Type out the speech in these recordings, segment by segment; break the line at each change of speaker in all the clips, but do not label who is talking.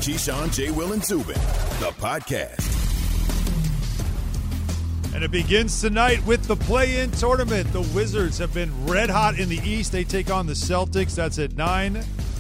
Keyshawn, J. Will, and Zubin, the podcast.
And it begins tonight with the play-in tournament. The Wizards have been red hot in the East. They take on the Celtics. That's at 9.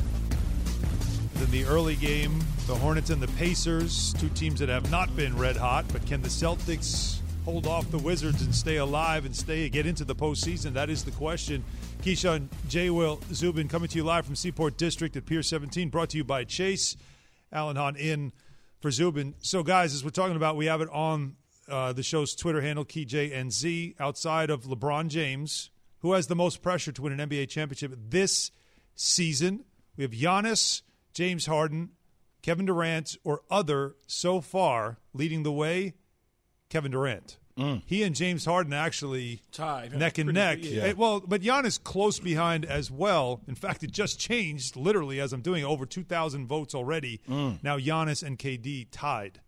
Then the early game, the Hornets and the Pacers, two teams that have not been red hot. But can the Celtics hold off the Wizards and stay alive and get into the postseason? That is the question. Keyshawn, J. Will, Zubin coming to you live from Seaport District at Pier 17, brought to you by Chase. Alan Hahn in for Zubin. So, guys, as we're talking about, we have it on the show's Twitter handle, KeyJNZ, outside of LeBron James, who has the most pressure to win an NBA championship this season. We have Giannis, James Harden, Kevin Durant, or other so far leading the way, Kevin Durant. He and James Harden actually
tied,
neck and neck.
Yeah.
But Giannis close behind as well. In fact, it just changed literally as I'm doing over 2,000 votes already. Now Giannis and KD tied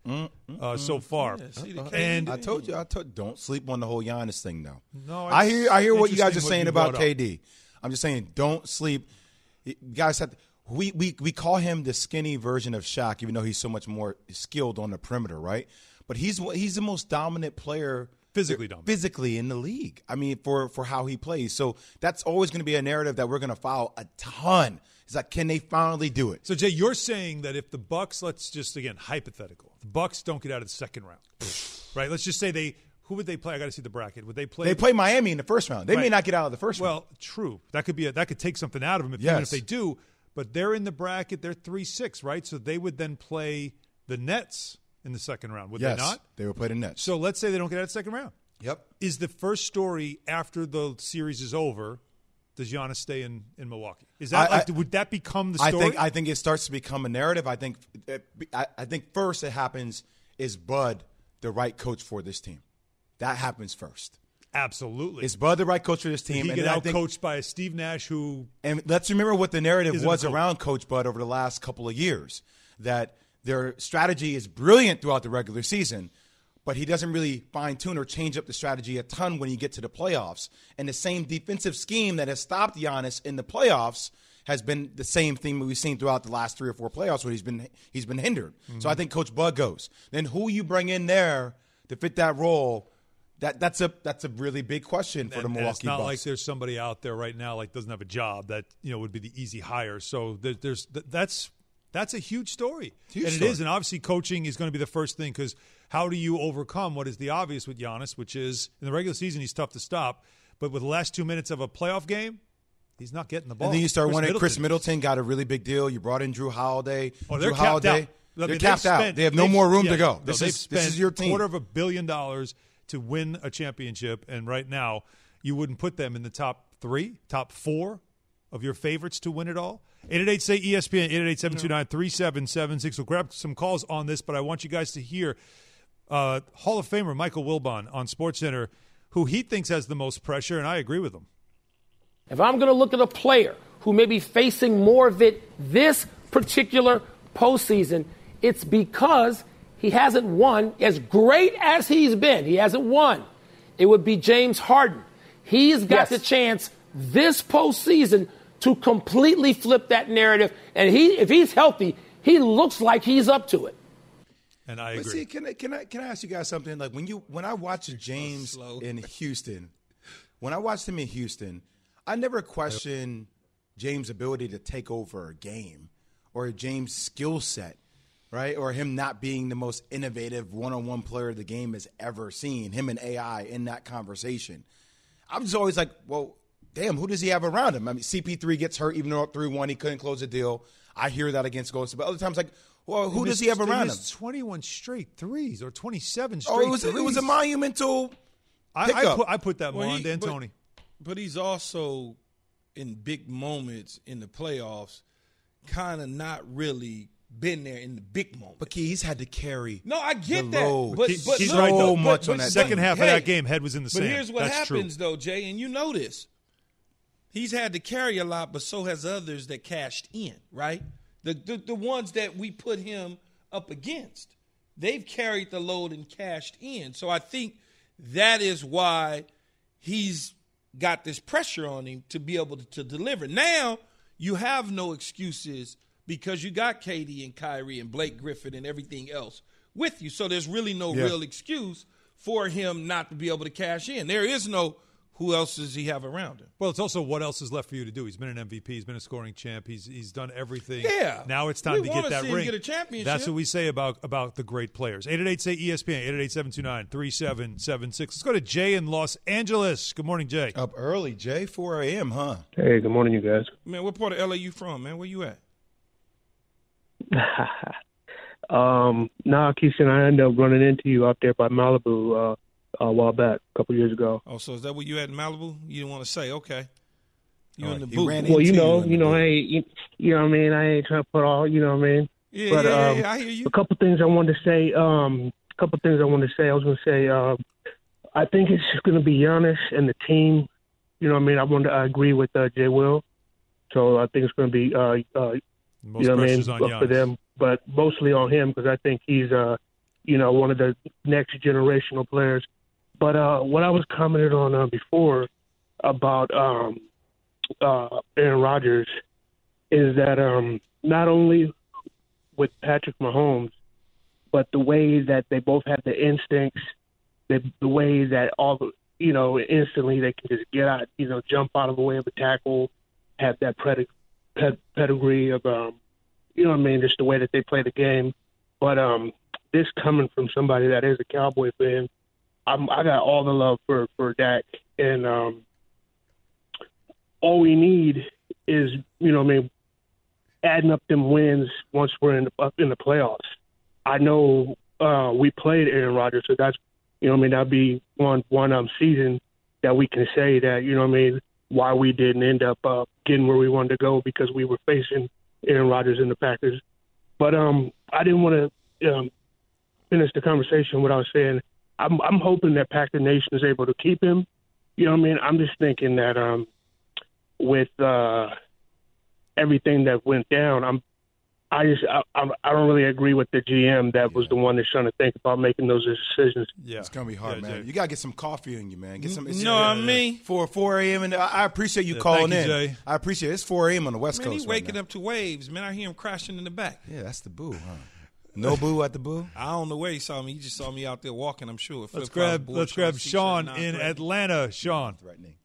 so far.
And I told you, don't sleep on the whole Giannis thing now.
No,
I hear what you guys are
interesting
saying
what you
about
brought up.
KD. I'm just saying, don't sleep. You guys have to, we call him the skinny version of Shaq, even though he's so much more skilled on the perimeter, right? But he's the most dominant player physically in the league. I mean, for how he plays. So that's always going to be a narrative that we're going to follow a ton. It's like, can they finally do it?
So, Jay, you're saying that if the Bucks, let's just, again, hypothetical, the Bucks don't get out of the second round, right? Let's just say who would they play? I got to see the bracket. Would they play?
They play Miami in the first round. They may not get out of the first round.
Well, true. That could take something out of them even if they do. But they're in the bracket. They're 3-6, right? So they would then play the Nets in the second round, would they not?
They would play the Nets.
So let's say they don't get out of the second round.
Yep.
Is the first story after the series is over, does Giannis stay in Milwaukee? Is that would that become the story?
I think it starts to become a narrative. I think first it happens, is Bud the right coach for this team? That happens first.
Absolutely.
Is Bud the right coach for this team?
He get out-coached by a Steve Nash who –
And let's remember what the narrative was around Coach Bud over the last couple of years, that their strategy is brilliant throughout the regular season, but he doesn't really fine-tune or change up the strategy a ton when you get to the playoffs. And the same defensive scheme that has stopped Giannis in the playoffs has been the same thing we've seen throughout the last 3 or 4 playoffs where he's been hindered. Mm-hmm. So I think Coach Bud goes. Then who you bring in there to fit that role – That's a really big question for the Milwaukee Bucks.
It's not like there's somebody out there right now like doesn't have a job that would be the easy hire. So that's a huge story, and it is. And obviously, coaching is going to be the first thing because how do you overcome what is the obvious with Giannis, which is in the regular season he's tough to stop, but with the last 2 minutes of a playoff game, he's not getting the ball.
And then you start wondering. Chris Middleton got a really big deal. You brought in Drew Holiday.
Oh, they're capped out.
They're capped out. They have no more room to go. This is your team.
$250 million to win a championship, and right now you wouldn't put them in the top 3, top 4 of your favorites to win it all. 888-SAY-ESPN, 888-729-3776. We'll grab some calls on this, but I want you guys to hear Hall of Famer Michael Wilbon on SportsCenter, who he thinks has the most pressure, and I agree with him.
If I'm going to look at a player who may be facing more of it this particular postseason, it's because he hasn't won. As great as he's been, he hasn't won. It would be James Harden. He's got the chance this postseason to completely flip that narrative. And if he's healthy, he looks like he's up to it.
And I agree.
But see, can I ask you guys something? Like when I watched James in Houston, I never questioned James' ability to take over a game or James' skill set. Right? Or him not being the most innovative one-on-one player the game has ever seen, him and AI in that conversation. I'm just always like, well, damn, who does he have around him? I mean, CP3 gets hurt even though up 3-1, he couldn't close a deal. I hear that against Golden State. But other times, like, well, who does he have around him?
21 straight threes or 27 straight threes.
It was a monumental pickup.
I put that more on D'Antoni.
But he's also, in big moments in the playoffs, kind of not really been there in the big moment.
But he's had to carry.
No, I get
the
that.
load.
But
he's
no,
right though.
Much on that
second half of that game, head was in the sand.
But here's what
That's
happens
true.
though, Jay, and you know this. He's had to carry a lot, but so has others that cashed in, right? The ones that we put him up against. They've carried the load and cashed in. So I think that is why he's got this pressure on him to be able to deliver. Now you have no excuses because you got KD and Kyrie and Blake Griffin and everything else with you. So there's really no real excuse for him not to be able to cash in. There is no who else does he have around him.
Well, it's also what else is left for you to do. He's been an MVP. He's been a scoring champ. He's done everything.
Yeah.
Now it's time to get that ring.
Get a championship.
That's what we say about the great players. 888-SAY-ESPN, 888-729-3776. Let's go to Jay in Los Angeles. Good morning, Jay.
Up early, Jay, 4 a.m., huh?
Hey, good morning, you guys.
Man, what part of LA you from, man? Where you at?
Keith, and I ended up running into you out there by Malibu a while back, a couple years ago.
Oh, so is that where you at in Malibu? You didn't want to say, okay. You in the
He
booth.
ran
Well,
into
you know,
in the
hey, you know what I mean? I ain't trying to put all, you know what I mean?
Yeah,
But,
yeah, I hear you.
A couple things I wanted to say. I was going to say, I think it's going to be Giannis and the team. You know what I mean? I agree with Jay Will. So I think it's going to be,
Most
you know what I mean,
pressure's on
up for
Giannis.
them, but mostly on him because I think he's, one of the next generational players. But what I was commented on before about Aaron Rodgers is that not only with Patrick Mahomes, but the way that they both have the instincts, the way that instantly they can just get out, jump out of the way of a tackle, have that pedigree of, just the way that they play the game. But this coming from somebody that is a Cowboy fan, I got all the love for Dak, and all we need is adding up them wins once we're up in the playoffs. I know we played Aaron Rodgers, so that's that'd be one season that we can say that why we didn't end up getting where we wanted to go because we were facing Aaron Rodgers and the Packers. But I didn't want to finish the conversation without saying I'm hoping that Packer Nation is able to keep him. I'm just thinking that with everything that went down, I don't really agree with the GM that was the one that's trying to think about making those decisions.
Yeah.
It's going to be hard, man.
Jay.
You got to get some coffee in you, man. Get some.
You know what I mean?
4 a.m. And I appreciate you calling
thank you,
in.
Jay.
I appreciate it. It's 4 a.m. on the West
Man,
Coast.
he's waking up to waves, man. I hear him crashing in the back.
Yeah, that's the boo, huh? No boo at the boo?
I don't know where he saw me. He just saw me out there walking, I'm sure.
Let's grab Sean in Atlanta. Sean.
Threatening.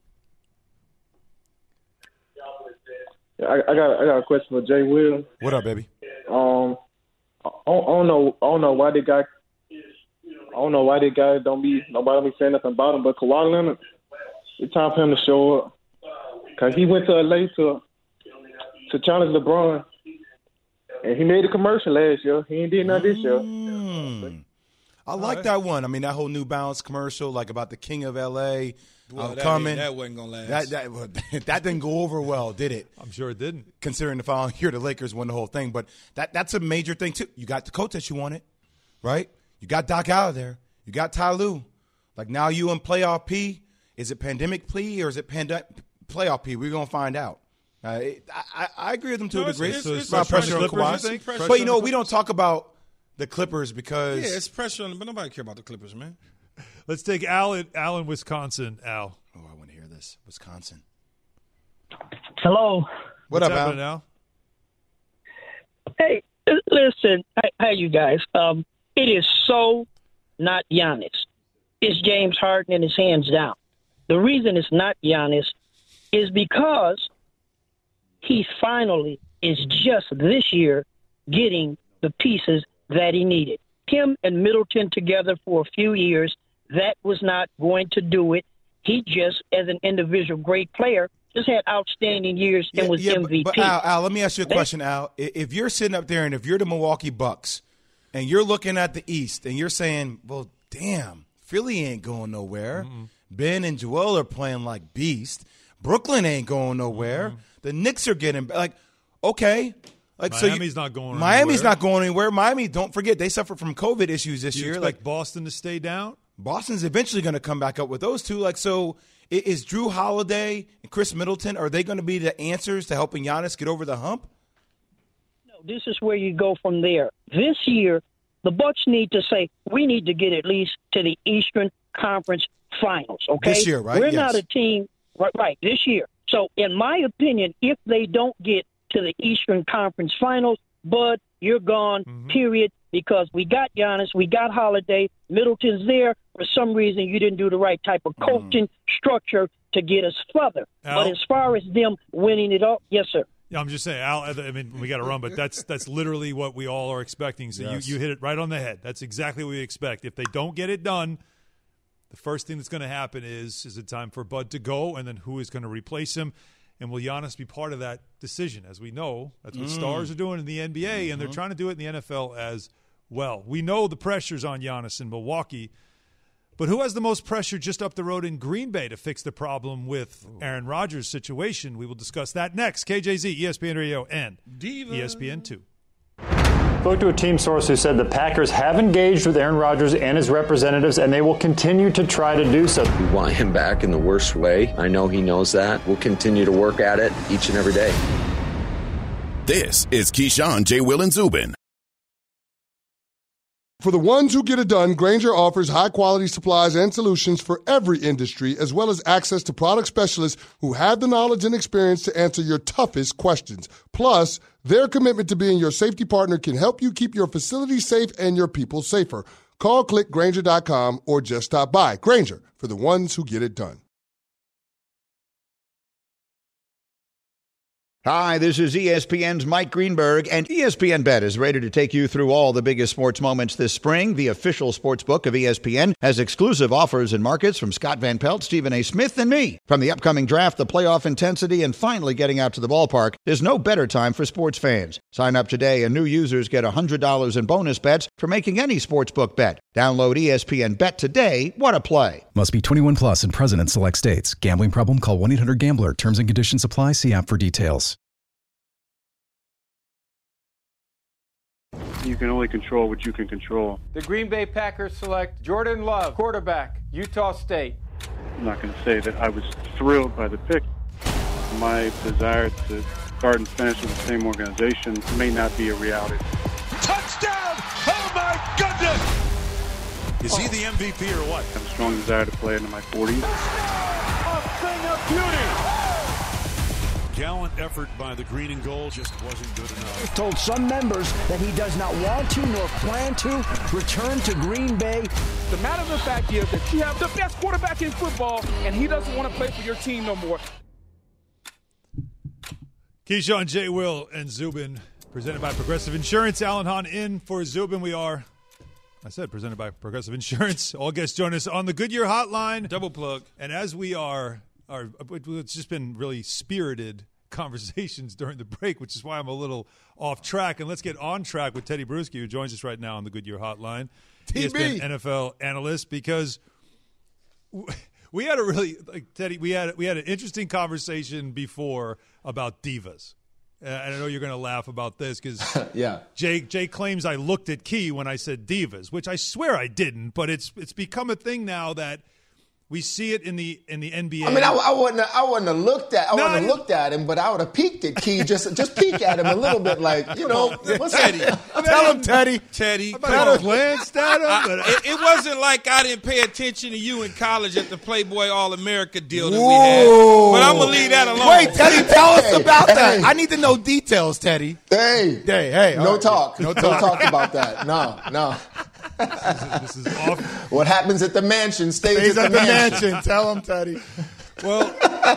I got a question for Jay Will.
What up, baby?
I don't know why the guy. I don't know why the guy nobody don't be saying nothing about him. But Kawhi Leonard, it's time for him to show up because he went to LA to challenge LeBron, and he made a commercial last year. He ain't did nothing this year.
I like that one. I mean, that whole New Balance commercial, like about the King of LA.
Well,
I'm coming.
That wasn't going to last.
That didn't go over well, did it?
I'm sure it didn't.
Considering the following year, the Lakers won the whole thing. But that's a major thing, too. You got the coach that you wanted, right? You got Doc out of there. You got Ty Lue. Like, now you in playoff P. Is it pandemic P or is it playoff P? We're going to find out. I agree with them to a degree.
It's
about pressure on
Clippers, you
Kawhi.
think?
But, we don't talk about the Clippers because
Yeah, it's pressure on them, but nobody care about the Clippers, man.
Let's take Al in Wisconsin. Al.
Oh, I want to hear this. Wisconsin.
Hello.
What up, Al?
happening, Al?
Hey, listen, how you guys? It is so not Giannis. It's James Harden and his hands down. The reason it's not Giannis is because he finally is just this year getting the pieces that he needed. Him and Middleton together for a few years, that was not going to do it. He just, as an individual great player, just had outstanding years and was MVP.
But Al, let me ask you a question, Al. If you're sitting up there and if you're the Milwaukee Bucks and you're looking at the East and you're saying, well, damn, Philly ain't going nowhere. Mm-hmm. Ben and Joel are playing like beast. Brooklyn ain't going nowhere. Mm-hmm. The Knicks are getting like, okay. Like
Miami's not going anywhere.
Miami's not going anywhere. Miami, don't forget, they suffered from COVID issues this year.
Expect Boston to stay down?
Boston's eventually going to come back up with those two. Like, so is Drew Holiday and Chris Middleton, are they going to be the answers to helping Giannis get over the hump?
No, this is where you go from there. This year, the Bucks need to say, we need to get at least to the Eastern Conference Finals, okay?
This year, right?
We're
yes.
not a team, right, this year. So, in my opinion, if they don't get to the Eastern Conference Finals. Bud, you're gone, period, because we got Giannis, we got Holiday, Middleton's there. For some reason, you didn't do the right type of coaching structure to get us further.
Al?
But as far as them winning it all, yes, sir.
Yeah, I'm just saying, Al, I mean, we got to run, but that's literally what we all are expecting. So
Yes.
you hit it right on the head. That's exactly what we expect. If they don't get it done, the first thing that's going to happen is it time for Bud to go, and then who is going to replace him? And will Giannis be part of that decision? As we know, that's what stars are doing in the NBA, and they're trying to do it in the NFL as well. We know the pressure's on Giannis in Milwaukee, but who has the most pressure just up the road in Green Bay to fix the problem with Aaron Rodgers' situation? We will discuss that next. KJZ, ESPN Radio, and ESPN2.
Spoke to a team source who said the Packers have engaged with Aaron Rodgers and his representatives, and they will continue to try to do so.
We want him back in the worst way. I know he knows that. We'll continue to work at it each and every day.
This is Keyshawn, J. Will, and Zubin.
For the ones who get it done, Grainger offers high-quality supplies and solutions for every industry, as well as access to product specialists who have the knowledge and experience to answer your toughest questions. Plus, their commitment to being your safety partner can help you keep your facility safe and your people safer. Call, click Grainger.com, or just stop by. Grainger, for the ones who get it done.
Hi, this is ESPN's Mike Greenberg, and ESPN Bet is ready to take you through all the biggest sports moments this spring. The official sports book of ESPN has exclusive offers and markets from Scott Van Pelt, Stephen A. Smith, and me. From the upcoming draft, the playoff intensity, and finally getting out to the ballpark, there's no better time for sports fans. Sign up today, and new users get $100 in bonus bets for making any sportsbook bet. Download ESPN Bet today. What a play.
Must be 21 plus and present in select states. Gambling problem? Call 1-800-GAMBLER. Terms and conditions apply. See app for details.
You can only control what you can control.
The Green Bay Packers select Jordan Love, quarterback, Utah State.
I'm not going to say that I was thrilled by the pick. My desire to start and finish with the same organization may not be a reality.
Touchdown! Oh, my goodness! Is he the MVP or what?
I have a strong desire to play into my 40s.
A thing of beauty! Gallant effort by the green and gold just wasn't good enough.
He's told some members that he does not want to nor plan to return to Green Bay.
The matter of the fact is that you have the best quarterback in football, and he doesn't want to play for your team no more.
Keyshawn, J. Will, and Zubin, presented by Progressive Insurance. Alan Hahn in for Zubin. Presented by Progressive Insurance. All guests join us on the Goodyear Hotline.
Double plug.
And as we it's just been really spirited conversations during the break, which is why I'm a little off track. And let's get on track with Teddy Bruschi, who joins us right now on the Goodyear Hotline. ESPN NFL analyst, because we had Teddy, we had an interesting conversation before about divas. And I know you're going to laugh about this because
yeah.
Jay claims I looked at Key when I said divas, which I swear I didn't, but it's become a thing now that we see it in the NBA.
I mean, I wouldn't have looked at him, but I would have peeked at Key, just peek at him a little bit, like, what's
Teddy?
Tell him, Teddy.
Teddy,
I glanced at him.
It wasn't like I didn't pay attention to you in college at the Playboy All-America deal that we had. But I'm gonna leave that alone.
Wait, Teddy, tell us about that. I need to know details, Teddy.
Hey.
No
talk about that. No.
This is awful.
What happens at the mansion stays at the mansion.
Tell him, Teddy.
Well,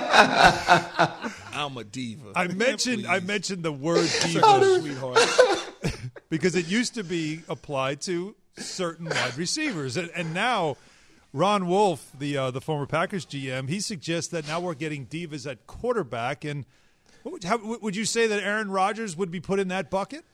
I'm a diva.
I mentioned the word diva, sweetheart, because it used to be applied to certain wide receivers, and now Ron Wolf, the former Packers GM, he suggests that now we're getting divas at quarterback. And would you say that Aaron Rodgers would be put in that bucket?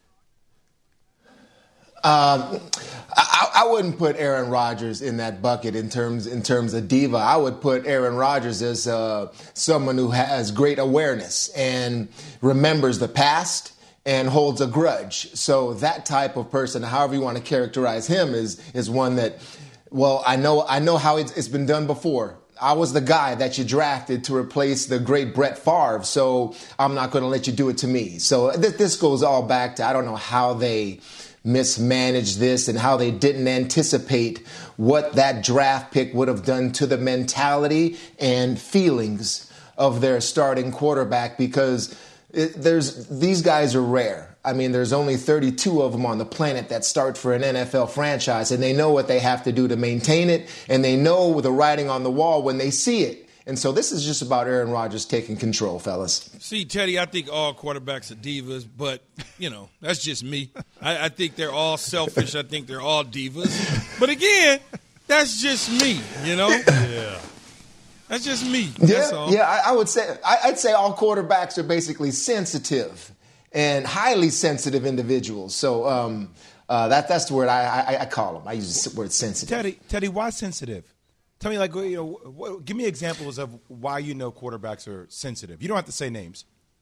I wouldn't put Aaron Rodgers in that bucket in terms of diva. I would put Aaron Rodgers as someone who has great awareness and remembers the past and holds a grudge. So that type of person, however you want to characterize him, is one that, well, I know how it's been done before. I was the guy that you drafted to replace the great Brett Favre, so I'm not going to let you do it to me. So this goes all back to, I don't know how they mismanaged this and how they didn't anticipate what that draft pick would have done to the mentality and feelings of their starting quarterback, because these guys are rare. I mean, there's only 32 of them on the planet that start for an NFL franchise, and they know what they have to do to maintain it, and they know the writing on the wall when they see it. And so this is just about Aaron Rodgers taking control, fellas.
See, Teddy, I think all quarterbacks are divas, but, that's just me. I think they're all selfish. I think they're all divas. But, again, that's just me,
Yeah.
That's just me. That's all.
Yeah, I'd say all quarterbacks are basically sensitive and highly sensitive individuals. So that's the word I call them. I use the word sensitive.
Teddy, why sensitive? Tell me, give me examples of why quarterbacks are sensitive. You don't have to say names.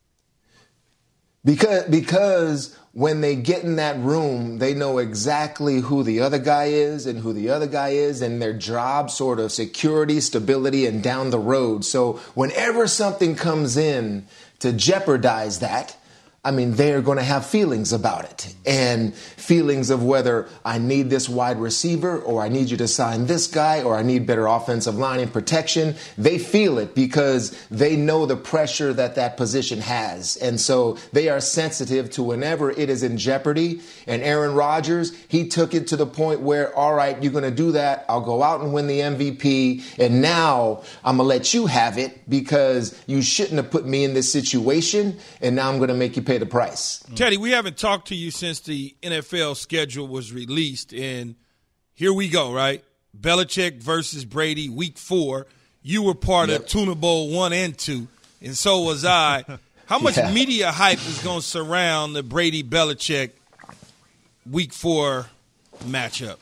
Because when they get in that room, they know exactly who the other guy is and who the other guy is and their job sort of security, stability, and down the road. So whenever something comes in to jeopardize that, they're going to have feelings about it, and feelings of whether I need this wide receiver, or I need you to sign this guy, or I need better offensive line and protection. They feel it because they know the pressure that position has. And so they are sensitive to whenever it is in jeopardy. And Aaron Rodgers, he took it to the point where, all right, you're going to do that. I'll go out and win the MVP. And now I'm going to let you have it because you shouldn't have put me in this situation. And now I'm going to make you pay the price.
Teddy, we haven't talked to you since the NFL schedule was released, and here we go, right? Belichick versus Brady, week 4. You were part of Tuna Bowl 1 and 2, and so was I. How much media hype is going to surround the Brady-Belichick week 4 matchup?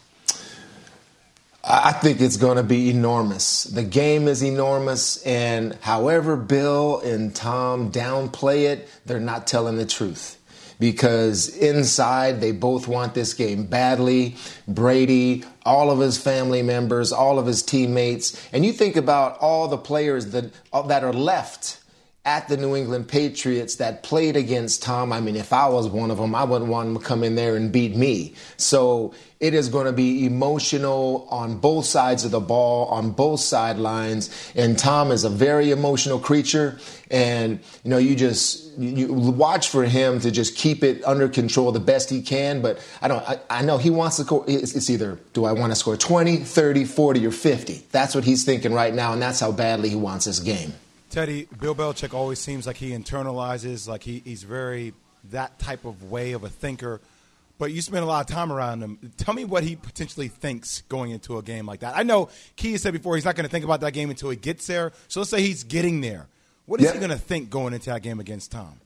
I think it's going to be enormous. The game is enormous, and however Bill and Tom downplay it, they're not telling the truth. Because inside, they both want this game badly. Brady, all of his family members, all of his teammates. And you think about all the players that are left at the New England Patriots that played against Tom. If I was one of them, I wouldn't want him to come in there and beat me. So it is going to be emotional on both sides of the ball, on both sidelines. And Tom is a very emotional creature. And, you watch for him to just keep it under control the best he can. But I know he wants to score. It's either, do I want to score 20, 30, 40, or 50? That's what he's thinking right now. And that's how badly he wants this game.
Teddy, Bill Belichick always seems like he internalizes, like he's very that type of way of a thinker. But you spend a lot of time around him. Tell me what he potentially thinks going into a game like that. I know Key has said before he's not going to think about that game until he gets there. So let's say he's getting there. What is he going to think going into that game against Tom?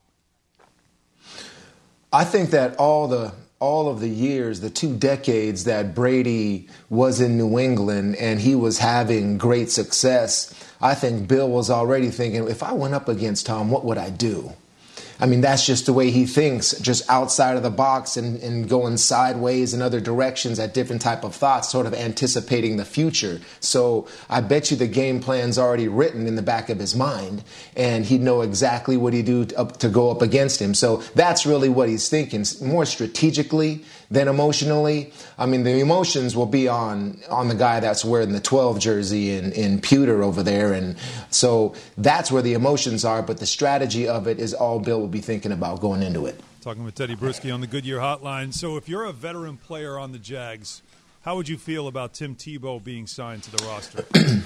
I think that all of the years, the 2 decades that Brady was in New England and he was having great success, I think Bill was already thinking, if I went up against Tom, what would I do? That's just the way he thinks, just outside of the box and going sideways in other directions at different type of thoughts, sort of anticipating the future. So I bet you the game plan's already written in the back of his mind, and he'd know exactly what he'd do to go up against him. So that's really what he's thinking, more strategically than emotionally. The emotions will be on the guy that's wearing the 12 jersey in pewter over there. And so that's where the emotions are. But the strategy of it is all Bill will be thinking about going into it.
Talking with Teddy Bruschi on the Goodyear Hotline. So if you're a veteran player on the Jags, how would you feel about Tim Tebow being signed to the roster?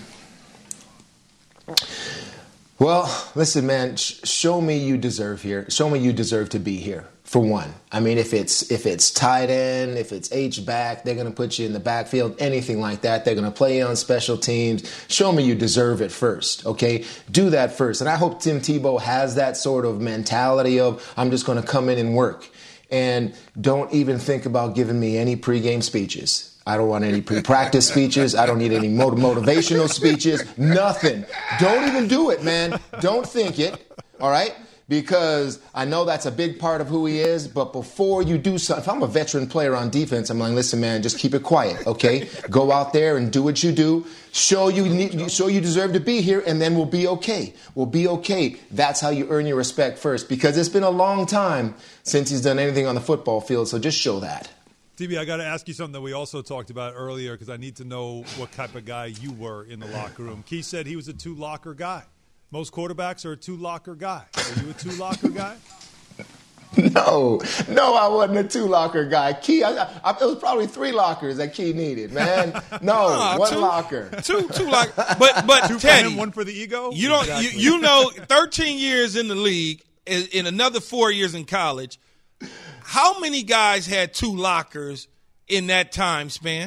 Well, listen, man, show me you deserve here. Show me you deserve to be here, for one. If it's tight end, if it's H-back, they're going to put you in the backfield, anything like that. They're going to play you on special teams. Show me you deserve it first, okay? Do that first. And I hope Tim Tebow has that sort of mentality of, I'm just going to come in and work. And don't even think about giving me any pregame speeches. I don't want any pre-practice speeches. I don't need any motivational speeches. Nothing. Don't even do it, man. Don't think it, all right? Because I know that's a big part of who he is, but before you do something, if I'm a veteran player on defense, I'm like, listen, man, just keep it quiet, okay? Go out there and do what you do. Show you deserve to be here, and then we'll be okay. We'll be okay. That's how you earn your respect first, because it's been a long time since he's done anything on the football field, so just show that.
TB, I got to ask you something that we also talked about earlier because I need to know what type of guy you were in the locker room. Keith said he was a 2-locker guy. Most quarterbacks are a two-locker guy. Are you a two-locker guy?
No, I wasn't a two-locker guy. Key, it was probably 3 lockers that Key needed, man. No, one locker.
Two lockers. But
Two
Teddy,
for him, one for the ego?
You don't.
Exactly.
You know, 13 years in the league, in another 4 years in college, how many guys had 2 lockers in that time span?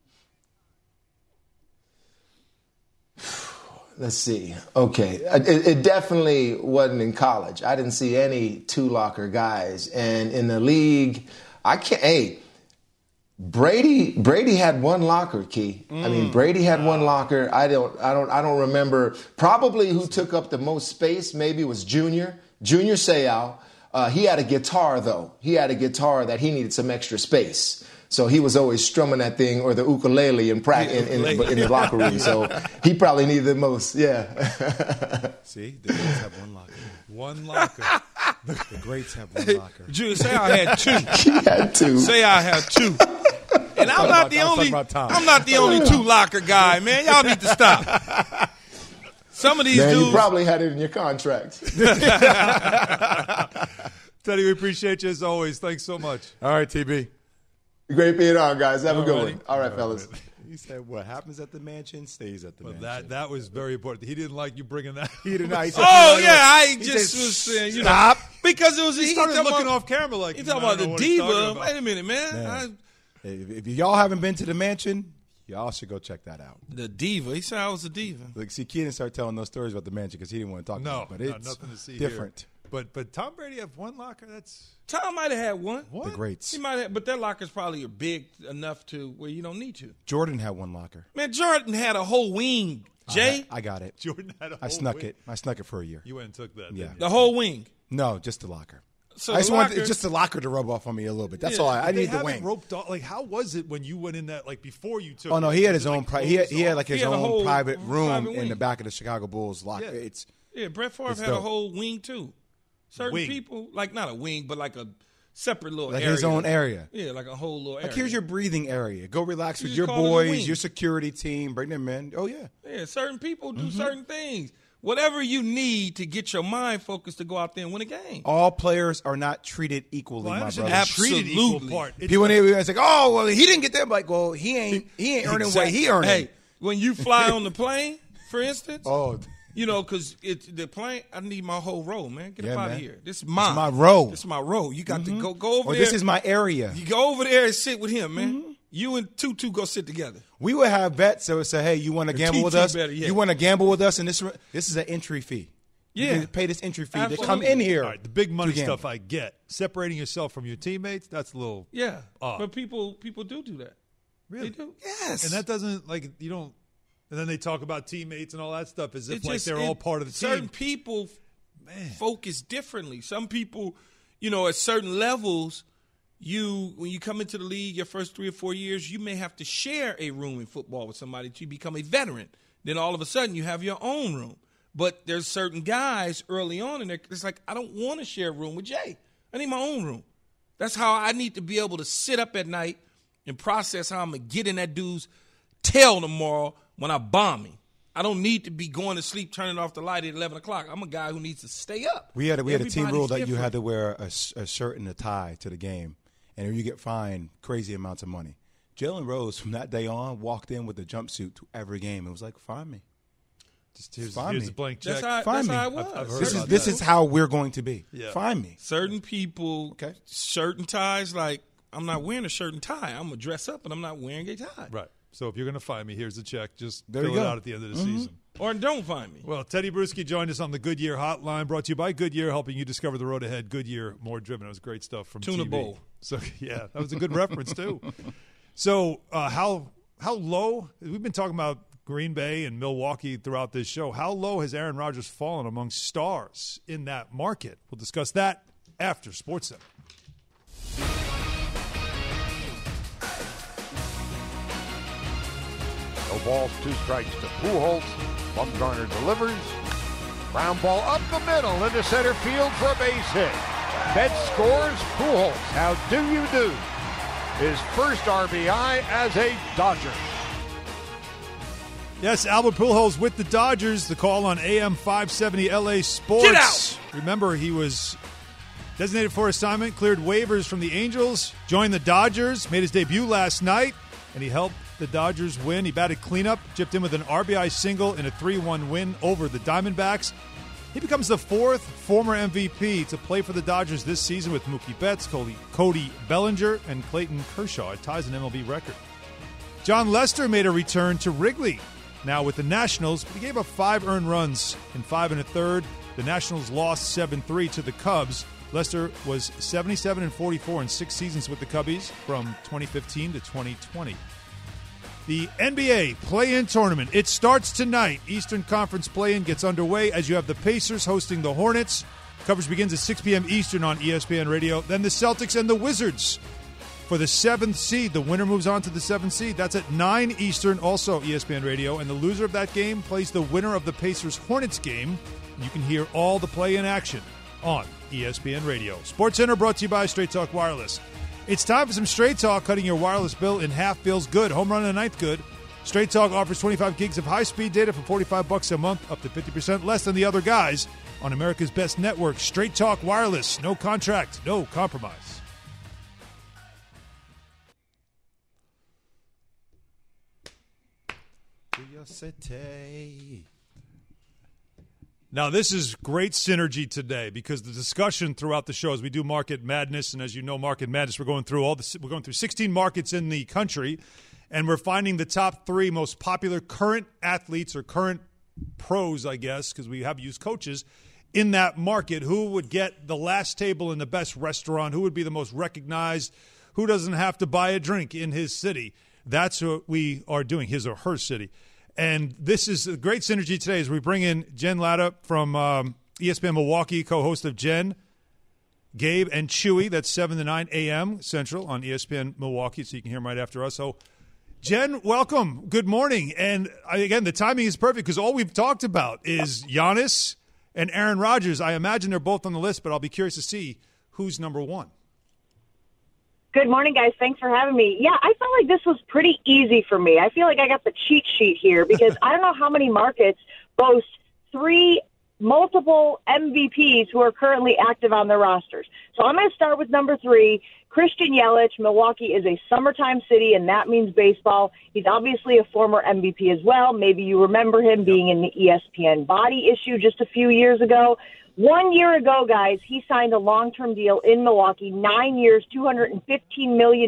Let's see. Okay. It definitely wasn't in college. I didn't see any 2-locker guys. And in the league, Brady had 1 locker, Key. I mean, Brady had 1 locker. I don't remember. Probably who took up the most space maybe was Junior Seau. He had a guitar, though. He had a guitar that he needed some extra space. So he was always strumming that thing or the ukulele in the locker room. So he probably needed the most. Yeah.
See, the greats have 1 locker. 1 locker. The greats have 1 locker.
Junior Seau had 2.
He had 2.
Seau had 2. And I'm not the only 2-locker guy, man. Y'all need to stop. Some of these dudes.
You probably had it in your contract.
Teddy, we appreciate you as always. Thanks so much.
All right, TB.
Great being on, guys. Have a good one. All right, fellas.
He said, what happens at the mansion stays at the mansion.
That was very important. He didn't like you bringing that.
He did not.
I was saying,
stop.
Because it was
he started looking off camera like
he's talking about the diva. Wait a minute, man.
If y'all haven't been to the mansion, y'all should go check that out.
The diva. He said I was a diva.
Look, see, Keenan started telling those stories about the mansion because he didn't want to talk about it. But it's
nothing to see
different.
Here. But Tom Brady have 1 locker?
Tom might have had 1.
The greats.
He might have, but their lockers probably are big enough to where you don't need to.
Jordan had 1 locker.
Man, Jordan had a whole wing, Jay.
I got it.
Jordan had a whole
I snuck
wing.
it. I snuck it for a year.
You went and took that.
Yeah.
The whole wing.
No, just the locker.
So
I just wanted just the locker to rub off on me a little bit. That's all. I need the wing.
Roped off. Like, how was it when you went in that? Like before you took.
Oh no, he had his own. He had like his
He had a
own
whole
private room
private
in
wing.
the back of the Chicago Bulls locker.
Yeah, Brett Favre had
dope.
a whole wing too. Certain people, like not a wing, but like a separate little
like
area.
his own area.
Yeah, like a whole little area.
Like here's your breathing area. Go relax
You
with
just
your
call it a
boys,
wing.
your security team. Bring them in. Oh yeah.
Yeah, certain people do certain things. Whatever you need to get your mind focused to go out there and win a game.
All players are not treated equally, my brother.
Absolutely.
People it's like, oh well, he didn't get that. Like, well, he ain't earning what he earning.
Hey, when you fly on the plane, for instance.
Oh.
You know, because the plane, I need my whole row, man. Get up out of here. This is
This is
mine.
my row.
This is my row. You got to go over
Or
there.
this is my area.
You go over there and sit with him, man. You and Tutu go sit together.
We would have bets that would say, hey, you want to gamble with
TT
us?
better, yeah.
You want to gamble with us? And this is an entry fee.
Yeah.
You can pay this entry fee
Absolutely.
to come in here.
All right, the big money
to gamble.
stuff I get. Separating yourself from your teammates, that's a little odd.
But people do that.
Really?
They do.
Yes.
And that doesn't, like, you don't, and then they talk about teammates and all that stuff as if
It's
like
just-
they're all part of the team.
Certain people focus differently. Some people, at certain levels, when you come into the league your first 3 or 4 years, you may have to share a room in football with somebody to become a veteran. Then all of a sudden you have your own room. But there's certain guys early on in there, it's like, I don't want to share a room with Jay. I need my own room. That's how I need to be able to sit up at night and process how I'm going to get in that dude's tail tomorrow when I bomb him. I don't need to be going to sleep, turning off the light at 11 o'clock. I'm a guy who needs to stay up.
We had a team rule that you
different.
had to wear a shirt and a tie to the game, and you get fined crazy amounts of money. Jalen Rose, from that day on, walked in with a jumpsuit to every game. It was like, find me.
Here's
find me.
a blank check.
That's how it was.
I've heard
This is how we're going to be.
Yeah.
Find me.
Certain people, certain ties, like I'm not wearing a shirt and tie. I'm going to dress up, and I'm not wearing a tie.
Right. So if you're going to find me, here's the check. Just
There
fill
you
it
go.
out at the end of the season.
Or don't find me.
Well, Teddy Bruschi joined us on the Goodyear Hotline, brought to you by Goodyear, helping you discover the road ahead. Goodyear, more driven. It was great stuff from
Tuna
TV.
bowl.
So, yeah, that was a good reference, too. So how low – we've been talking about Green Bay and Milwaukee throughout this show. How low has Aaron Rodgers fallen among stars in that market? We'll discuss that after SportsCenter.
No balls, 2 strikes to Pujols. Bumgarner delivers. Ground ball up the middle into center field for a base hit. Betts scores. Pujols, how do you do? His first RBI as a Dodger.
Yes, Albert Pujols with the Dodgers. The call on AM 570 LA Sports.
Get out!
Remember, he was designated for assignment, cleared waivers from the Angels, joined the Dodgers, made his debut last night, and he helped the Dodgers win. He batted cleanup, chipped in with an RBI single in a 3-1 win over the Diamondbacks. He becomes the fourth former MVP to play for the Dodgers this season with Mookie Betts, Cody Bellinger, and Clayton Kershaw. It ties an MLB record. John Lester made a return to Wrigley, now with the Nationals, but he gave up 5 earned runs in 5 1/3. The Nationals lost 7-3 to the Cubs. Lester was 77-44 in 6 seasons with the Cubbies from 2015 to 2020. The NBA play-in tournament, it starts tonight. Eastern Conference play-in gets underway as you have the Pacers hosting the Hornets. Coverage begins at 6 p.m. Eastern on ESPN Radio. Then the Celtics and the Wizards for the 7th seed. The winner moves on to the 7th seed. That's at 9 Eastern, also ESPN Radio. And the loser of that game plays the winner of the Pacers-Hornets game. You can hear all the play-in action on ESPN Radio. SportsCenter brought to you by Straight Talk Wireless. It's time for some Straight Talk. Cutting your wireless bill in half feels good. Home run in the ninth good. Straight Talk offers 25 gigs of high-speed data for $45 a month, up to 50% less than the other guys on America's best network. Straight Talk Wireless. No contract, no compromise. Now, this is great synergy today because the discussion throughout the show as we do Market Madness, and as you know, Market Madness, we're going through 16 markets in the country, and we're finding the top 3 most popular current athletes or current pros, I guess, because we have used coaches in that market. Who would get the last table in the best restaurant? Who would be the most recognized? Who doesn't have to buy a drink in his city? That's what we are doing, his or her city. And this is a great synergy today as we bring in Jen Latta from ESPN Milwaukee, co-host of Jen, Gabe, and Chewy. That's 7 to 9 a.m. Central on ESPN Milwaukee, so you can hear them right after us. So, Jen, welcome. Good morning. And, again, the timing is perfect because all we've talked about is Giannis and Aaron Rodgers. I imagine they're both on the list, but I'll be curious to see who's number 1.
Good morning, guys. Thanks for having me. Yeah, I felt like this was pretty easy for me. I feel like I got the cheat sheet here because I don't know how many markets boast 3 multiple MVPs who are currently active on their rosters. So I'm going to start with number 3, Christian Yelich. Milwaukee is a summertime city, and that means baseball. He's obviously a former MVP as well. Maybe you remember him being in the ESPN body issue just a few years ago. 1 year ago, guys, he signed a long-term deal in Milwaukee, 9 years, $215 million.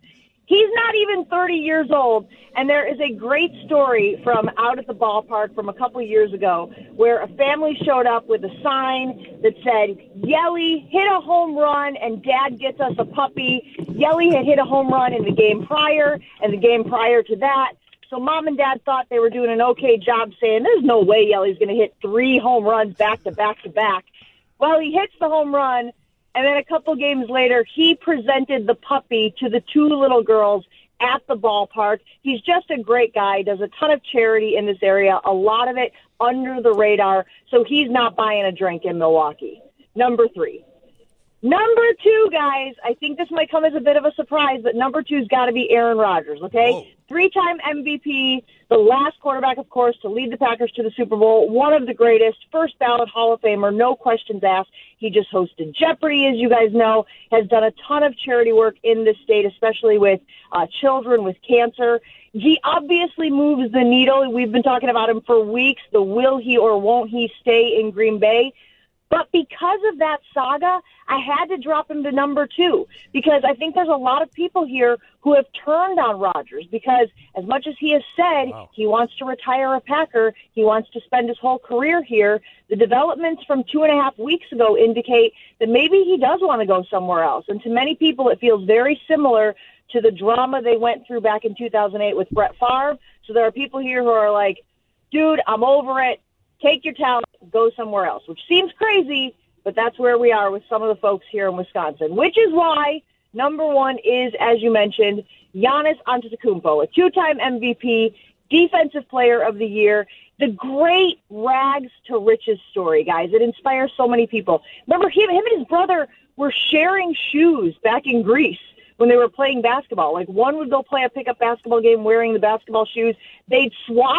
He's not even 30 years old, and there is a great story from out at the ballpark from a couple of years ago where a family showed up with a sign that said, Yelly hit a home run and Dad gets us a puppy. Yelly had hit a home run in the game prior and the game prior to that. So Mom and Dad thought they were doing an okay job saying, there's no way Yelly's going to hit 3 home runs back to back to back. Well, he hits the home run, and then a couple games later, he presented the puppy to the 2 little girls at the ballpark. He's just a great guy, does a ton of charity in this area, a lot of it under the radar, so he's not buying a drink in Milwaukee. Number 3. Number 2, guys, I think this might come as a bit of a surprise, but number 2's got to be Aaron Rodgers, okay? Whoa. 3-time MVP, the last quarterback, of course, to lead the Packers to the Super Bowl, one of the greatest, first ballot Hall of Famer, no questions asked. He just hosted Jeopardy, as you guys know, has done a ton of charity work in this state, especially with children with cancer. He obviously moves the needle. We've been talking about him for weeks, the will he or won't he stay in Green Bay. But because of that saga, I had to drop him to number 2 because I think there's a lot of people here who have turned on Rodgers because as much as he has said he wants to retire a Packer, he wants to spend his whole career here, the developments from 2.5 weeks ago indicate that maybe he does want to go somewhere else. And to many people, it feels very similar to the drama they went through back in 2008 with Brett Favre. So there are people here who are like, dude, I'm over it. Take your talent, go somewhere else, which seems crazy, but that's where we are with some of the folks here in Wisconsin, which is why number 1 is, as you mentioned, Giannis Antetokounmpo, a 2-time MVP, Defensive Player of the Year, the great rags to riches story, guys. It inspires so many people. Remember, him and his brother were sharing shoes back in Greece when they were playing basketball. Like, one would go play a pickup basketball game wearing the basketball shoes. They'd swap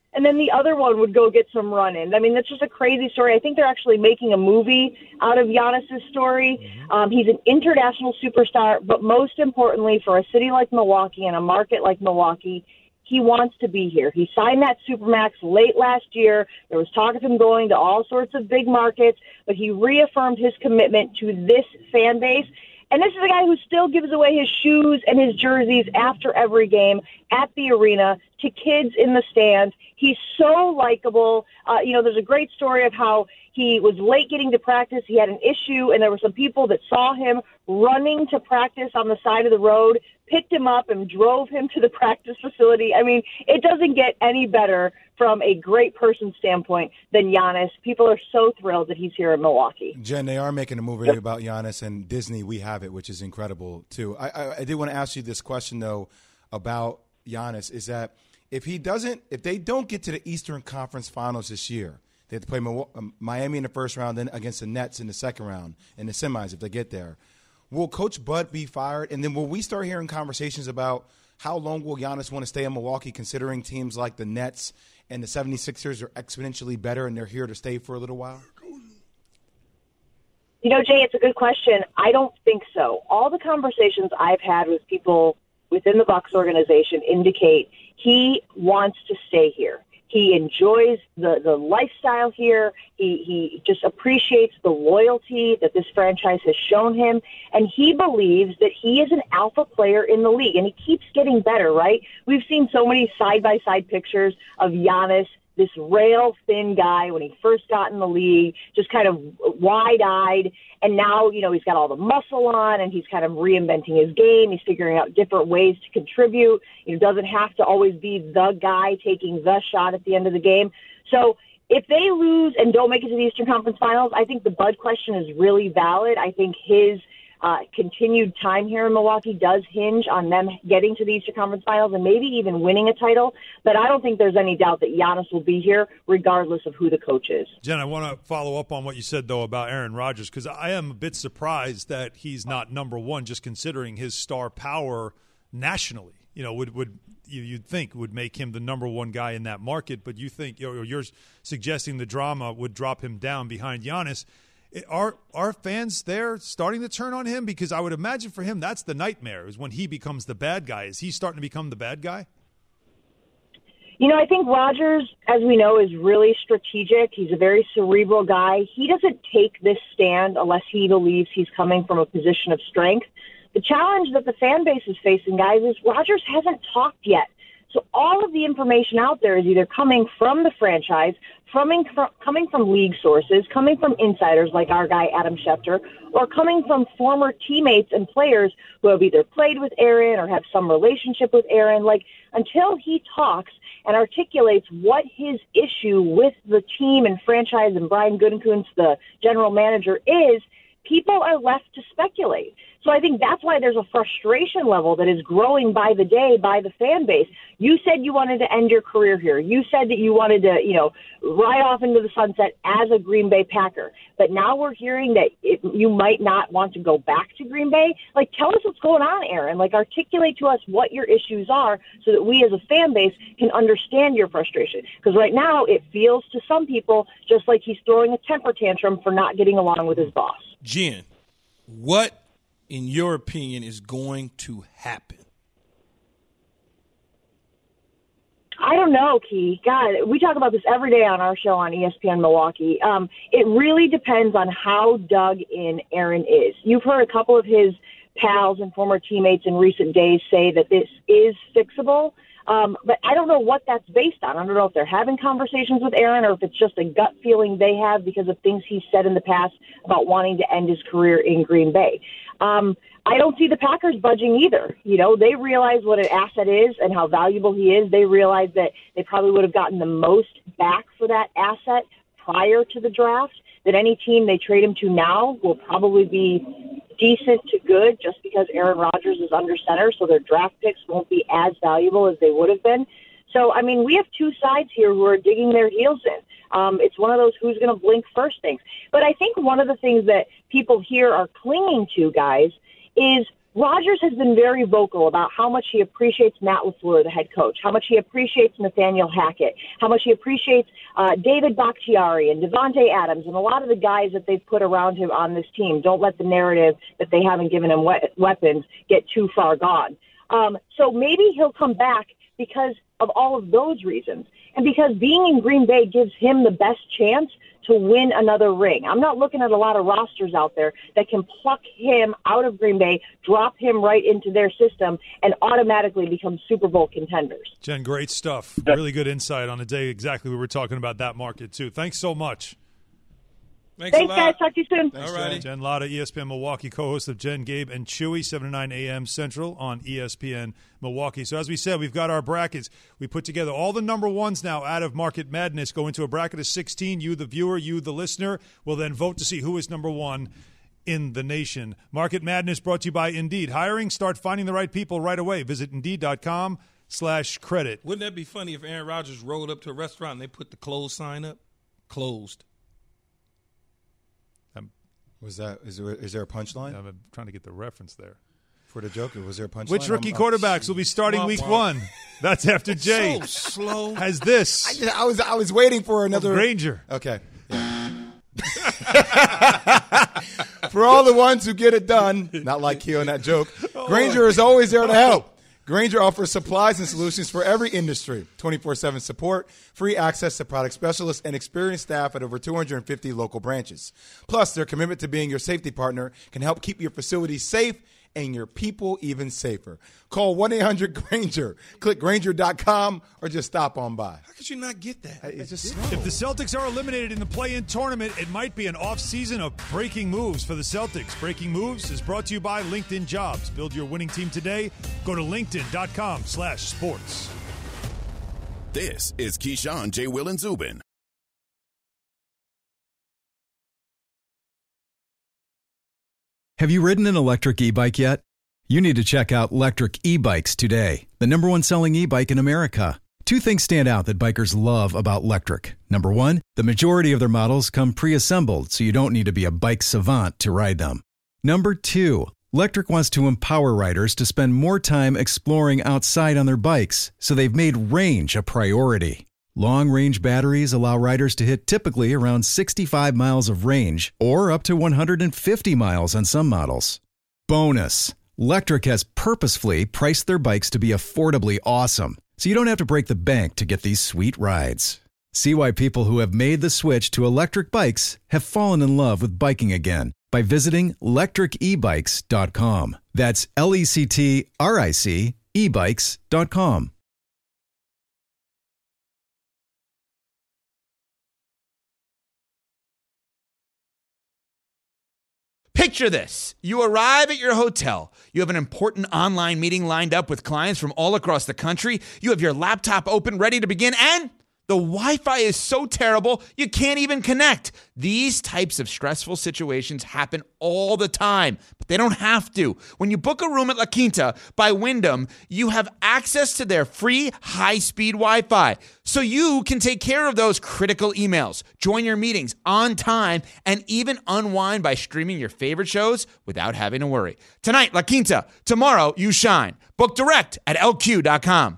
and then the other one would go get some run-in. I mean, that's just a crazy story. I think they're actually making a movie out of Giannis's story. He's an international superstar, but most importantly, for a city like Milwaukee and a market like Milwaukee, he wants to be here. He signed that Supermax late last year. There was talk of him going to all sorts of big markets, but he reaffirmed his commitment to this fan base. And this is a guy who still gives away his shoes and his jerseys after every game at the arena to kids in the stands. He's so likable. There's a great story of how he was late getting to practice. He had an issue, and there were some people that saw him running to practice on the side of the road, picked him up, and drove him to the practice facility. I mean, it doesn't get any better from a great person standpoint than Giannis. People are so thrilled that he's here in Milwaukee.
Jen, they are making a movie about Giannis, and Disney, we have it, which is incredible, too. I did want to ask you this question, though, about Giannis, is that if they don't get to the Eastern Conference Finals this year, they have to play Miami in the first round, then against the Nets in the second round, in the semis if they get there. Will Coach Bud be fired? And then will we start hearing conversations about how long will Giannis want to stay in Milwaukee, considering teams like the Nets and the 76ers are exponentially better and they're here to stay for a little while?
Jay, it's a good question. I don't think so. All the conversations I've had with people within the Bucks organization indicate he wants to stay here. He enjoys the lifestyle here. He just appreciates the loyalty that this franchise has shown him. And he believes that he is an alpha player in the league. And he keeps getting better, right? We've seen so many side-by-side pictures of Giannis, this rail-thin guy when he first got in the league, just kind of wide-eyed. And now, he's got all the muscle on and he's kind of reinventing his game. He's figuring out different ways to contribute. He doesn't have to always be the guy taking the shot at the end of the game. So if they lose and don't make it to the Eastern Conference Finals, I think the Bud question is really valid. I think his continued time here in Milwaukee does hinge on them getting to the Eastern Conference Finals and maybe even winning a title. But I don't think there's any doubt that Giannis will be here regardless of who the coach is.
Jen, I want to follow up on what you said, though, about Aaron Rodgers, because I am a bit surprised that he's not number one, just considering his star power nationally. You'd think would make him the number one guy in that market, but you think, you're suggesting the drama would drop him down behind Giannis. Are fans there starting to turn on him? Because I would imagine for him that's the nightmare, is when he becomes the bad guy. Is he starting to become the bad guy?
I think Rodgers, as we know, is really strategic. He's a very cerebral guy. He doesn't take this stand unless he believes he's coming from a position of strength. The challenge that the fan base is facing, guys, is Rodgers hasn't talked yet. So all of the information out there is either coming from the franchise, coming from league sources, coming from insiders like our guy Adam Schefter, or coming from former teammates and players who have either played with Aaron or have some relationship with Aaron. Until he talks and articulates what his issue with the team and franchise and Brian Gutekunst, the general manager, is, people are left to speculate. So I think that's why there's a frustration level that is growing by the day by the fan base. You said you wanted to end your career here. You said that you wanted to, ride off into the sunset as a Green Bay Packer. But now we're hearing that you might not want to go back to Green Bay. Tell us what's going on, Aaron. Articulate to us what your issues are so that we as a fan base can understand your frustration. Because right now it feels to some people just like he's throwing a temper tantrum for not getting along with his boss.
Jen, what, in your opinion, is going to happen?
I don't know, Key. God, we talk about this every day on our show on ESPN Milwaukee. It really depends on how dug in Aaron is. You've heard a couple of his pals and former teammates in recent days say that this is fixable. But I don't know what that's based on. I don't know if they're having conversations with Aaron or if it's just a gut feeling they have because of things he's said in the past about wanting to end his career in Green Bay. I don't see the Packers budging either. They realize what an asset is and how valuable he is. They realize that they probably would have gotten the most back for that asset prior to the draft, that any team they trade him to now will probably be decent to good just because Aaron Rodgers is under center, so their draft picks won't be as valuable as they would have been. So, we have two sides here who are digging their heels in. It's one of those who's going to blink first things. But I think one of the things that people here are clinging to, guys, is Rodgers has been very vocal about how much he appreciates Matt LaFleur, the head coach, how much he appreciates Nathaniel Hackett, how much he appreciates David Bakhtiari and Devontae Adams and a lot of the guys that they've put around him on this team. Don't let the narrative that they haven't given him weapons get too far gone. So maybe he'll come back because of all of those reasons. And because being in Green Bay gives him the best chance to win another ring. I'm not looking at a lot of rosters out there that can pluck him out of Green Bay, drop him right into their system, and automatically become Super Bowl contenders.
Jen, great stuff. Really good insight on the day. Exactly, we were talking about that market, too. Thanks so much.
Thanks guys. Talk to you soon.
All right. Jen Lada, ESPN Milwaukee, co-host of Jen, Gabe, and Chewy, 7 to 9 a.m. Central on ESPN Milwaukee. So as we said, we've got our brackets. We put together all the number ones now out of Market Madness. Go into a bracket of 16. You, the viewer, you, the listener, will then vote to see who is number one in the nation. Market Madness brought to you by Indeed. Hiring, start finding the right people right away. Visit Indeed.com/credit.
Wouldn't that be funny if Aaron Rodgers rolled up to a restaurant and they put the closed sign up? Closed.
Is there a punchline?
I'm trying to get the reference there.
For the joke, was there a punchline?
Which rookie quarterbacks will be starting week one? That's after Jay.
So slow.
Has this.
I was waiting for another.
Granger.
Okay. Yeah. For all the ones who get it done, not like Keo in that joke, Granger is always there to help. Granger offers supplies and solutions for every industry, 24/7 support, free access to product specialists, and experienced staff at over 250 local branches. Plus, their commitment to being your safety partner can help keep your facilities safe and your people even safer. Call 1-800-GRANGER. Click Granger.com or just stop on by.
How could you not get that?
It's just
If the Celtics are eliminated in the play-in tournament, it might be an off-season of breaking moves for the Celtics. Breaking Moves is brought to you by LinkedIn Jobs. Build your winning team today. Go to linkedin.com/sports.
This is Keyshawn, J. Will, and Zubin.
Have you ridden an electric e-bike yet? You need to check out Lectric E-Bikes today, the #1 selling e-bike in America. Two things stand out that bikers love about Lectric. Number one, the majority of their models come pre-assembled, so you don't need to be a bike savant to ride them. Number two, Lectric wants to empower riders to spend more time exploring outside on their bikes, so they've made range a priority. Long-range batteries allow riders to hit typically around 65 miles of range or up to 150 miles on some models. Bonus, Lectric has purposefully priced their bikes to be affordably awesome, so you don't have to break the bank to get these sweet rides. See why people who have made the switch to electric bikes have fallen in love with biking again by visiting lectricebikes.com. That's LECTRIC ebikes.com.
Picture this. You arrive at your hotel. You have an important online meeting lined up with clients from all across the country. You have your laptop open, ready to begin, and the Wi-Fi is so terrible, you can't even connect. These types of stressful situations happen all the time, but they don't have to. When you book a room at La Quinta by Wyndham, you have access to their free high-speed Wi-Fi, so you can take care of those critical emails, join your meetings on time, and even unwind by streaming your favorite shows without having to worry. Tonight, La Quinta. Tomorrow, you shine. Book direct at LQ.com.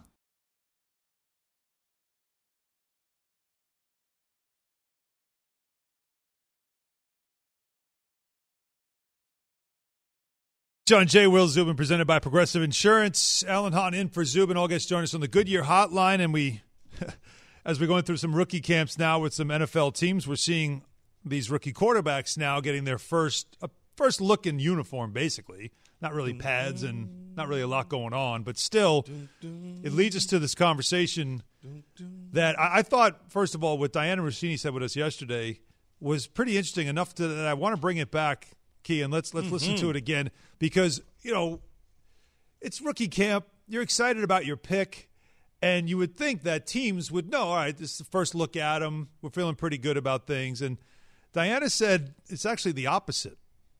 John J. Will Zubin, presented by Progressive Insurance. Alan Hahn in for Zubin. All guests join us on the Goodyear Hotline, and as we're going through some rookie camps now with some NFL teams, we're seeing these rookie quarterbacks now getting their first look in uniform, basically. Not really pads and not really a lot going on, but still, it leads us to this conversation that I thought, first of all, what Diana Rossini said with us yesterday was pretty interesting enough that I want to bring it back, Key, and let's listen to it again because, it's rookie camp. You're excited about your pick, and you would think that teams would know, all right, this is the first look at them. We're feeling pretty good about things. And Diana said it's actually the opposite.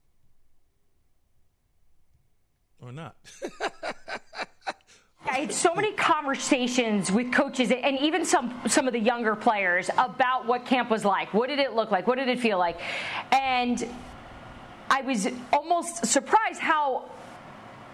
Or not.
I had so many conversations with coaches and even some of the younger players about what camp was like. What did it look like? What did it feel like? And I was almost surprised how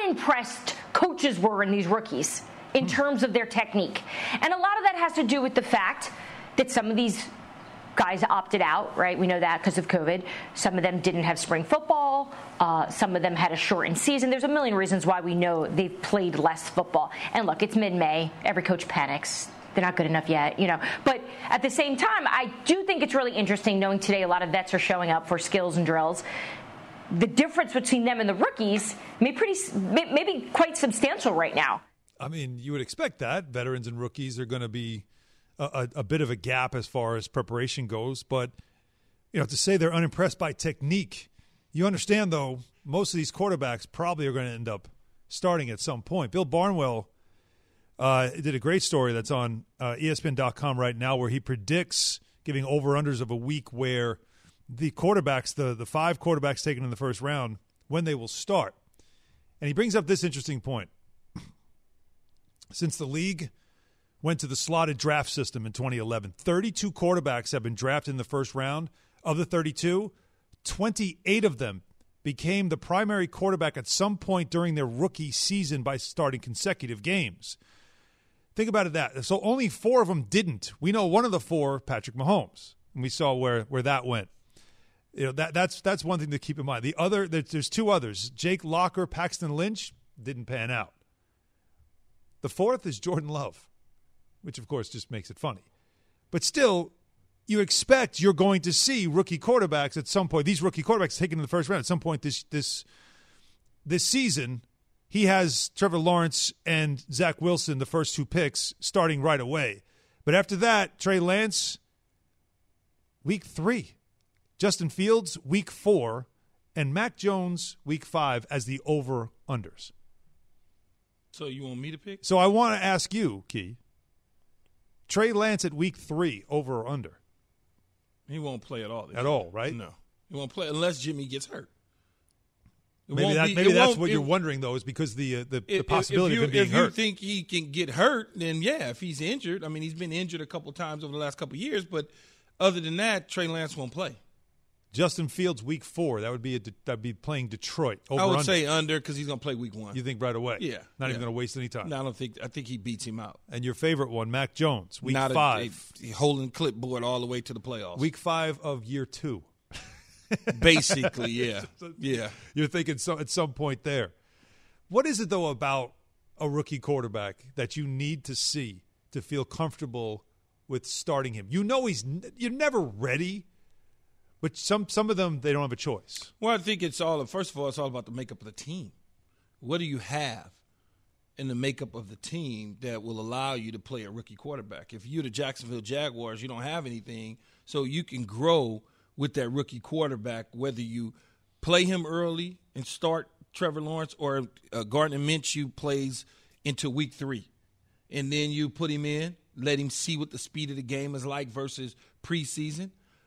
unimpressed coaches were in these rookies in terms of their technique. And a lot of that has to do with the fact that some of these guys opted out, right? We know that because of COVID. Some of them didn't have spring football. Some of them had a shortened season. There's a million reasons why we know they've played less football. And look, it's mid-May. Every coach panics. They're not good enough yet, But at the same time, I do think it's really interesting knowing today a lot of vets are showing up for skills and drills. The difference between them and the rookies may be quite substantial right now.
I mean, you would expect that. Veterans and rookies are going to be a bit of a gap as far as preparation goes. But, to say they're unimpressed by technique, you understand, though, most of these quarterbacks probably are going to end up starting at some point. Bill Barnwell did a great story that's on ESPN.com right now where he predicts giving over-unders of a week where the quarterbacks, the 5 quarterbacks taken in the first round, when they will start. And he brings up this interesting point. Since the league went to the slotted draft system in 2011, 32 quarterbacks have been drafted in the first round. Of the 32, 28 of them became the primary quarterback at some point during their rookie season by starting consecutive games. Think about it that. So only 4 of them didn't. We know one of the 4, Patrick Mahomes, and we saw where that went. That's one thing to keep in mind. The other, there's 2 others. Jake Locker, Paxton Lynch, didn't pan out. The 4th is Jordan Love, which, of course, just makes it funny. But still, you expect you're going to see rookie quarterbacks at some point. These rookie quarterbacks taken in the first round at some point this season. He has Trevor Lawrence and Zach Wilson, the first 2 picks, starting right away. But after that, Trey Lance, week 3. Justin Fields, week 4. And Mac Jones, week 5, as the over-unders.
So you want me to pick?
So I want to ask you, Key. Trey Lance at week 3, over or under?
He won't play at all.
At all, right?
No. He won't play unless Jimmy gets hurt.
Maybe that's what you're wondering, though, is because the possibility of him being hurt.
If you think he can get hurt, then yeah, if he's injured. I mean, he's been injured a couple times over the last couple of years, but other than that, Trey Lance won't play.
Justin Fields, week 4. That'd be playing Detroit. Over,
I would
under.
say under because he's going to play week 1.
You think right away?
Yeah.
Not even going to waste any time.
No, I think he beats him out.
And your favorite one, Mac Jones, week 5.
Holding clipboard all the way to the playoffs.
Week 5 of year 2.
Basically, yeah. Yeah.
You're thinking at some point there. What is it, though, about a rookie quarterback that you need to see to feel comfortable with starting him? You're never ready. But some of them, they don't have a choice.
Well, I think first of all, it's all about the makeup of the team. What do you have in the makeup of the team that will allow you to play a rookie quarterback? If you're the Jacksonville Jaguars, you don't have anything, so you can grow with that rookie quarterback, whether you play him early and start Trevor Lawrence or Gardner Minshew plays into week 3. And then you put him in, let him see what the speed of the game is like versus preseason.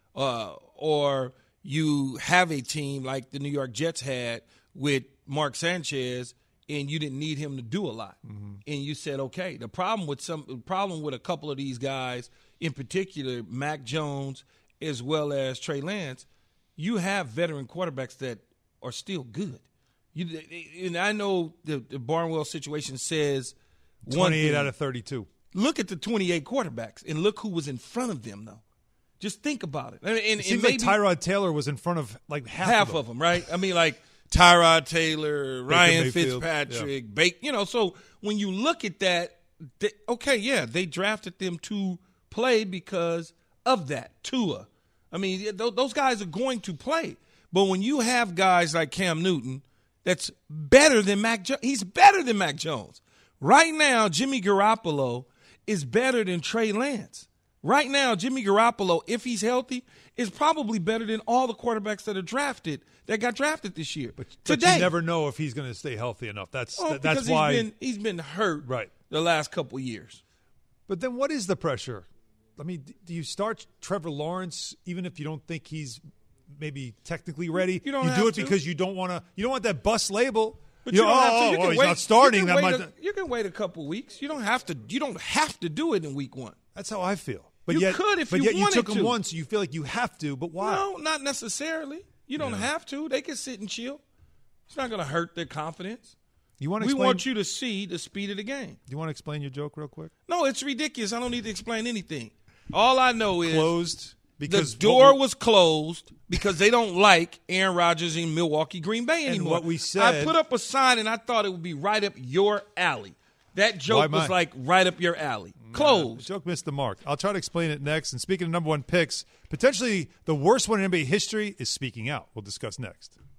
Or you have a team like the New York Jets had with Mark Sanchez, and you didn't need him to do a lot. Mm-hmm. And you said, okay. The problem with a couple of these guys, in particular, Mac Jones as well as Trey Lance, you have veteran quarterbacks that are still good. And I know the Barnwell situation says
28 out of 32.
Look at the 28 quarterbacks and look who was in front of them, though. Just think about it.
It seems like Tyrod Taylor was in front of like half
of them, right? I mean, like Tyrod Taylor, Ryan Fitzpatrick,
Bake.
So when you look at that, they drafted them to play because of that. Tua. I mean, those guys are going to play. But when you have guys like Cam Newton, that's better than Mac Jones. He's better than Mac Jones. Right now, Jimmy Garoppolo is better than Trey Lance. Right now, Jimmy Garoppolo, if he's healthy, is probably better than all the quarterbacks that got drafted this year.
But you never know if he's going to stay healthy enough. That's why
he's been hurt the last couple years.
But then what is the pressure? I mean, do you start Trevor Lawrence even if you don't think he's maybe technically ready?
You don't
do it because you don't want that bus label.
But you don't have to.
He's not starting.
You can wait a couple weeks. You don't have to. You don't have to do it in week 1.
That's how I feel. But
you
yet,
could if
but
you
yet
wanted
you took
to.
them once, so you feel like you have to. But why?
No, not necessarily. You don't have to. They can sit and chill. It's not going to hurt their confidence.
We want
you to see the speed of the game.
Do you want to explain your joke real quick?
No, it's ridiculous. I don't need to explain anything. All I know is
closed because
the door was closed because they don't like Aaron Rodgers in Milwaukee, Green Bay anymore.
And what we said,
I put up a sign and I thought it would be right up your alley. That joke was like right up your alley. Closed.
The joke missed the mark. I'll try to explain it next. And speaking of number one picks, potentially the worst one in NBA history is speaking out. We'll discuss next.